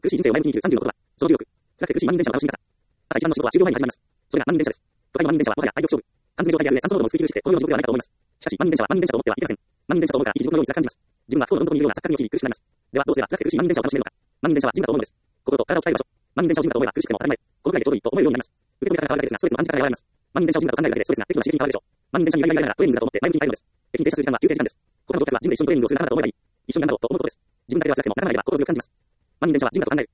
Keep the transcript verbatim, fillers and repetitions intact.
苦しい人生を前向きに生きるさんじゅうの言葉。そのじゅうろく。辛くて苦しい満員電車の楽しみ方。朝一番の仕事は終了前に始まります。それが満員電車です。都会の満員電車はもはや体力勝負。完全状態である上、酸素濃度も薄くしてこのような地獄ではないかと思います。しかし、満員電車は満員電車と思ってはいけません。満員電車と思うからいい地獄のように辛く感じます。自分は不幸のどん底にいるような錯覚に陥り苦しくなります。では、どうすれば辛くて苦しい満員電車を楽しめるのか。満員電車はジムだと思うのです。心と体を鍛える場所。満員電車をジムだと思えば苦しくても当たり前。このくらいでちょうどいいと思えるようになります。受け止め方が変わるだけですが、ストレスも短時間で和らぎます。満員電車をジムだと考えるだけでストレスが適度な刺激に変わるでしょう。満員電車に揺らぎながらトレーニングだと思って前向きに変えるのです。駅に停車する時間は休憩時間です。他の乗客はジムで一緒にトレーニングをする仲間だと思えばいい。一緒にやるなどと思うことです。自分だけでは辛くてもならないでは心強く感じます。満員電車はジムだと考える。